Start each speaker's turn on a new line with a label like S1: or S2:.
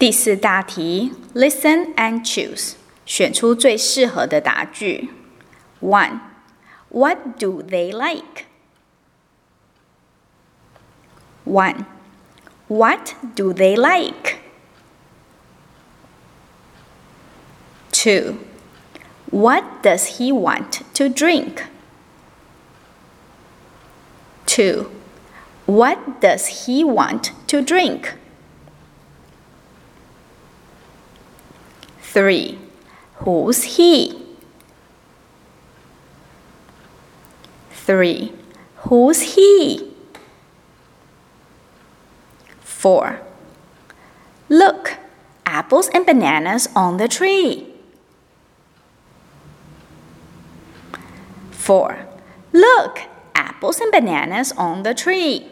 S1: 第四大题 Listen and choose 选出最适合的答句 1. What do they like? 1. What do they like? 2. What does he want to drink? 2. What does he want to drink? 3. Who's he? 3. Who's he? 4. Look, apples and bananas on the tree. 4. Look, apples and bananas on the tree.